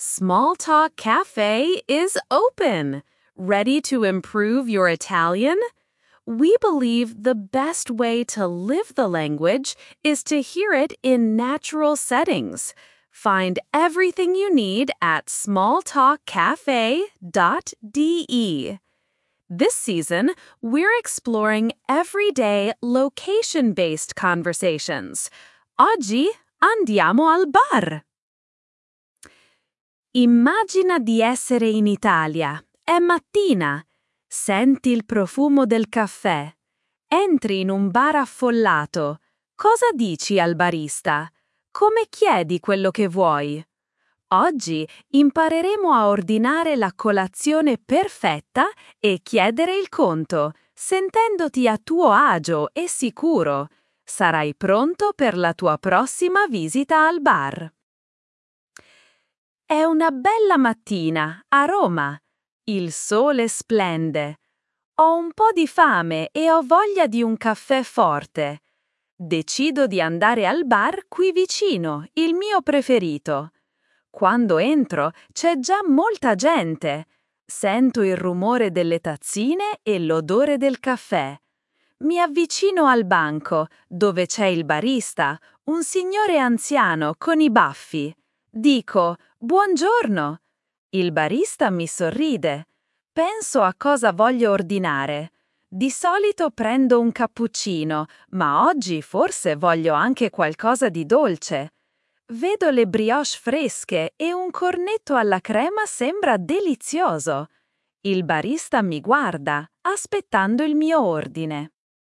Small Talk Cafe is open. Ready to improve your Italian? We believe the best way to live the language is to hear it in natural settings. Find everything you need at smalltalkcafe.de. This season, we're exploring everyday location-based conversations. Oggi andiamo al bar. Immagina di essere in Italia. È mattina. Senti il profumo del caffè. Entri in un bar affollato. Cosa dici al barista? Come chiedi quello che vuoi? Oggi impareremo a ordinare la colazione perfetta e chiedere il conto, sentendoti a tuo agio e sicuro. Sarai pronto per la tua prossima visita al bar. È una bella mattina a Roma. Il sole splende. Ho un po' di fame e ho voglia di un caffè forte. Decido di andare al bar qui vicino, il mio preferito. Quando entro c'è già molta gente. Sento il rumore delle tazzine e l'odore del caffè. Mi avvicino al banco, dove c'è il barista, un signore anziano con i baffi. Dico, buongiorno. Il barista mi sorride. Penso a cosa voglio ordinare. Di solito prendo un cappuccino, ma oggi forse voglio anche qualcosa di dolce. Vedo le brioche fresche e un cornetto alla crema sembra delizioso. Il barista mi guarda, aspettando il mio ordine.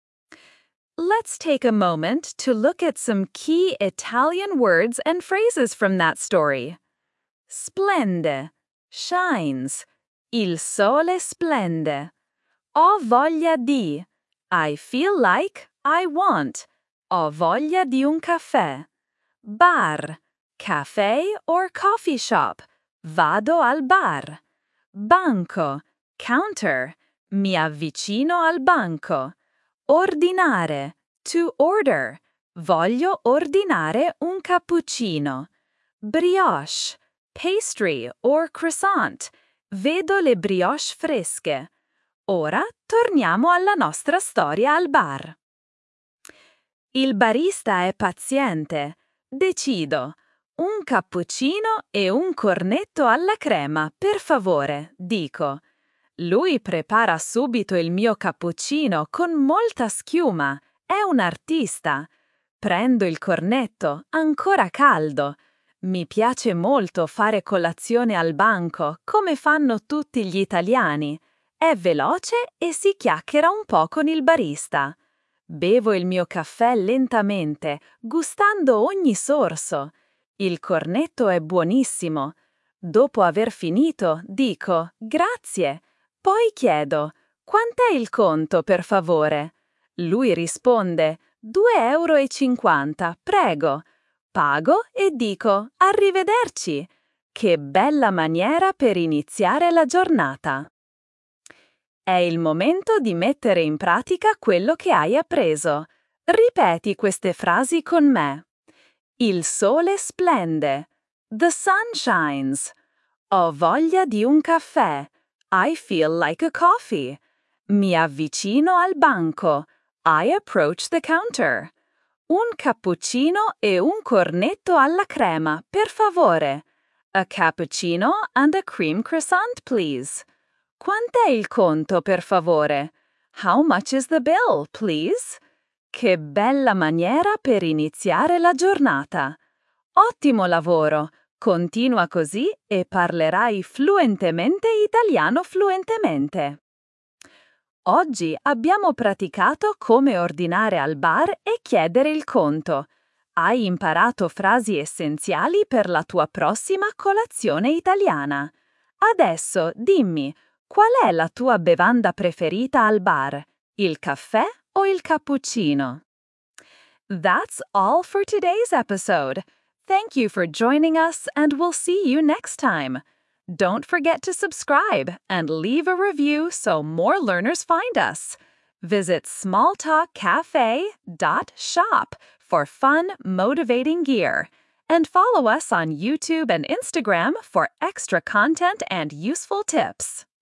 Let's take a moment to look at some key Italian words and phrases from that story. Splende, shines. Il sole splende. Ho voglia di. I feel like, I want. Ho voglia di un caffè. Bar, cafe or coffee shop. Vado al bar. Banco, counter. Mi avvicino al banco. Ordinare, to order. Voglio ordinare un cappuccino. Brioche, pastry or croissant. Vedo le brioche fresche. Ora torniamo alla nostra storia al bar. Il barista è paziente. Decido. Un cappuccino e un cornetto alla crema, per favore, dico. Lui prepara subito il mio cappuccino con molta schiuma. È un artista. Prendo il cornetto, ancora caldo. Mi piace molto fare colazione al banco, come fanno tutti gli italiani. È veloce e si chiacchiera un po' con il barista. Bevo il mio caffè lentamente, gustando ogni sorso. Il cornetto è buonissimo. Dopo aver finito, dico grazie. Poi chiedo, quant'è il conto, per favore? Lui risponde, 2,50 €, prego. Pago e dico, arrivederci. Che bella maniera per iniziare la giornata. È il momento di mettere in pratica quello che hai appreso. Ripeti queste frasi con me. Il sole splende. The sun shines. Ho voglia di un caffè. I feel like a coffee. Mi avvicino al banco. I approach the counter. Un cappuccino e un cornetto alla crema, per favore. A cappuccino and a cream croissant, please. Quant'è il conto, per favore? How much is the bill, please? Che bella maniera per iniziare la giornata. Ottimo lavoro! Continua così e parlerai fluentemente italiano fluentemente. Oggi abbiamo praticato come ordinare al bar e chiedere il conto. Hai imparato frasi essenziali per la tua prossima colazione italiana. Adesso dimmi, qual è la tua bevanda preferita al bar? Il caffè o il cappuccino? That's all for today's episode. Thank you for joining us, and we'll see you next time. Don't forget to subscribe and leave a review so more learners find us. Visit smalltalkcafe.shop for fun, motivating gear. And follow us on YouTube and Instagram for extra content and useful tips.